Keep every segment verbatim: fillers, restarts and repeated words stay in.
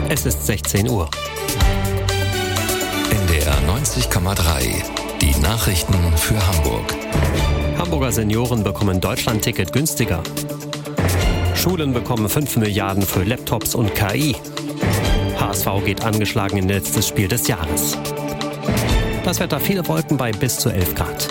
Es ist sechzehn Uhr. N D R neunzig Komma drei. Die Nachrichten für Hamburg. Hamburger Senioren bekommen Deutschlandticket günstiger. Schulen bekommen fünf Milliarden für Laptops und K I. H S V geht angeschlagen in letztes Spiel des Jahres. Das Wetter: viele Wolken bei bis zu elf Grad.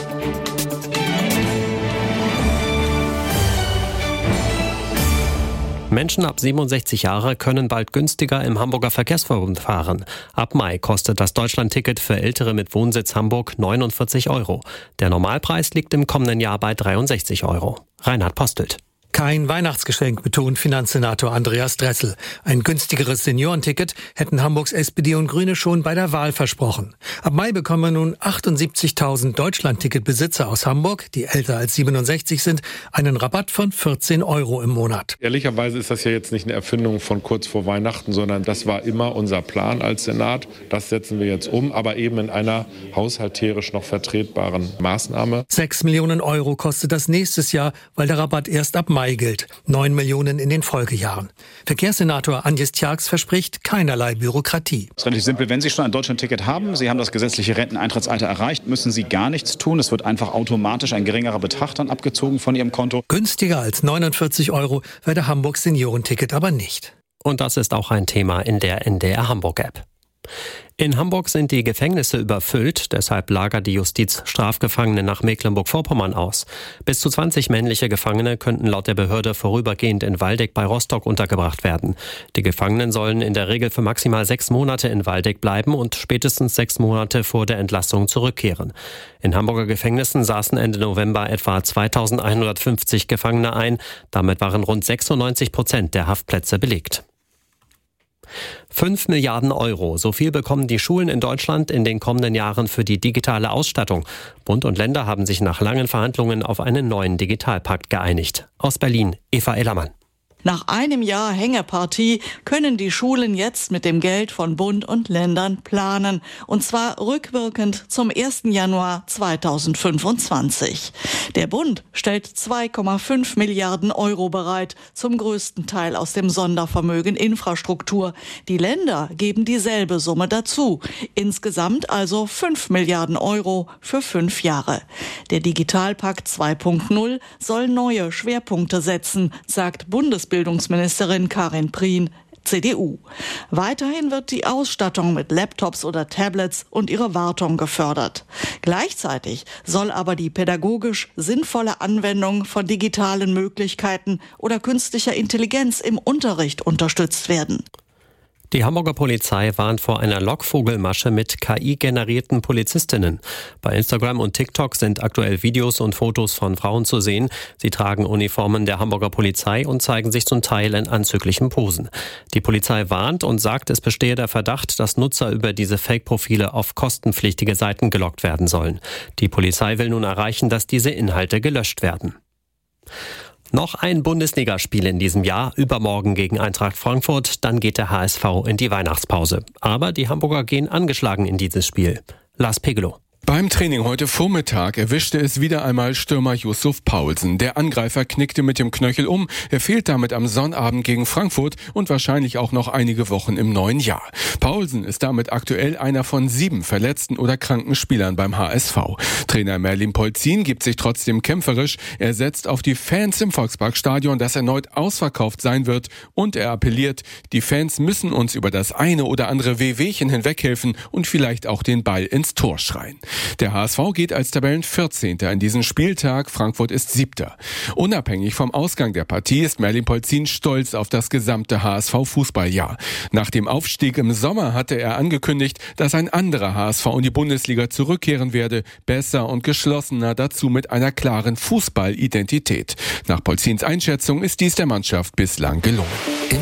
Menschen ab siebenundsechzig Jahre können bald günstiger im Hamburger Verkehrsverbund fahren. Ab Mai kostet das Deutschlandticket für Ältere mit Wohnsitz Hamburg neunundvierzig Euro. Der Normalpreis liegt im kommenden Jahr bei dreiundsechzig Euro. Reinhard Postelt. Kein Weihnachtsgeschenk, betont Finanzsenator Andreas Dressel. Ein günstigeres Seniorenticket hätten Hamburgs S P D und Grüne schon bei der Wahl versprochen. Ab Mai bekommen nun achtundsiebzigtausend Deutschlandticketbesitzer aus Hamburg, die älter als siebenundsechzig sind, einen Rabatt von vierzehn Euro im Monat. Ehrlicherweise ist das ja jetzt nicht eine Erfindung von kurz vor Weihnachten, sondern das war immer unser Plan als Senat. Das setzen wir jetzt um, aber eben in einer haushalterisch noch vertretbaren Maßnahme. Sechs Millionen Euro kostet das nächstes Jahr, weil der Rabatt erst ab Mai gilt. Neun Millionen in den Folgejahren. Verkehrssenator Agnes Tjax verspricht keinerlei Bürokratie. Es ist relativ simpel. Wenn Sie schon ein Deutschlandticket haben, Sie haben das gesetzliche Renteneintrittsalter erreicht, müssen Sie gar nichts tun. Es wird einfach automatisch ein geringerer Betrag dann abgezogen von Ihrem Konto. Günstiger als neunundvierzig Euro werde Hamburgs Seniorenticket aber nicht. Und das ist auch ein Thema in der N D R Hamburg-App. In Hamburg sind die Gefängnisse überfüllt, deshalb lagert die Justiz Strafgefangene nach Mecklenburg-Vorpommern aus. Bis zu zwanzig männliche Gefangene könnten laut der Behörde vorübergehend in Waldeck bei Rostock untergebracht werden. Die Gefangenen sollen in der Regel für maximal sechs Monate in Waldeck bleiben und spätestens sechs Monate vor der Entlassung zurückkehren. In Hamburger Gefängnissen saßen Ende November etwa zweitausendeinhundertfünfzig Gefangene ein. Damit waren rund sechsundneunzig Prozent der Haftplätze belegt. Fünf Milliarden Euro, so viel bekommen die Schulen in Deutschland in den kommenden Jahren für die digitale Ausstattung. Bund und Länder haben sich nach langen Verhandlungen auf einen neuen Digitalpakt geeinigt. Aus Berlin, Eva Ellermann. Nach einem Jahr Hängepartie können die Schulen jetzt mit dem Geld von Bund und Ländern planen. Und zwar rückwirkend zum ersten Januar zweitausendfünfundzwanzig. Der Bund stellt zwei Komma fünf Milliarden Euro bereit, zum größten Teil aus dem Sondervermögen Infrastruktur. Die Länder geben dieselbe Summe dazu. Insgesamt also fünf Milliarden Euro für fünf Jahre. Der Digitalpakt zwei Punkt null soll neue Schwerpunkte setzen, sagt Bundesbildungsministerin Karin Prien, C D U. Weiterhin wird die Ausstattung mit Laptops oder Tablets und ihre Wartung gefördert. Gleichzeitig soll aber die pädagogisch sinnvolle Anwendung von digitalen Möglichkeiten oder künstlicher Intelligenz im Unterricht unterstützt werden. Die Hamburger Polizei warnt vor einer Lockvogelmasche mit K I-generierten Polizistinnen. Bei Instagram und TikTok sind aktuell Videos und Fotos von Frauen zu sehen. Sie tragen Uniformen der Hamburger Polizei und zeigen sich zum Teil in anzüglichen Posen. Die Polizei warnt und sagt, es bestehe der Verdacht, dass Nutzer über diese Fake-Profile auf kostenpflichtige Seiten gelockt werden sollen. Die Polizei will nun erreichen, dass diese Inhalte gelöscht werden. Noch ein Bundesligaspiel in diesem Jahr, übermorgen gegen Eintracht Frankfurt, dann geht der H S V in die Weihnachtspause. Aber die Hamburger gehen angeschlagen in dieses Spiel. Lars Pegelow. Beim Training heute Vormittag erwischte es wieder einmal Stürmer Yusuf Poulsen. Der Angreifer knickte mit dem Knöchel um. Er fehlt damit am Sonnabend gegen Frankfurt und wahrscheinlich auch noch einige Wochen im neuen Jahr. Poulsen ist damit aktuell einer von sieben verletzten oder kranken Spielern beim H S V. Trainer Merlin Polzin gibt sich trotzdem kämpferisch. Er setzt auf die Fans im Volksparkstadion, das erneut ausverkauft sein wird. Und er appelliert, die Fans müssen uns über das eine oder andere Wehwehchen hinweghelfen und vielleicht auch den Ball ins Tor schreien. Der H S V geht als Tabellenvierzehnter in diesen Spieltag, Frankfurt ist Siebter. Unabhängig vom Ausgang der Partie ist Merlin Polzin stolz auf das gesamte H S V-Fußballjahr. Nach dem Aufstieg im Sommer hatte er angekündigt, dass ein anderer H S V in die Bundesliga zurückkehren werde, besser und geschlossener, dazu mit einer klaren Fußballidentität. Nach Polzins Einschätzung ist dies der Mannschaft bislang gelungen.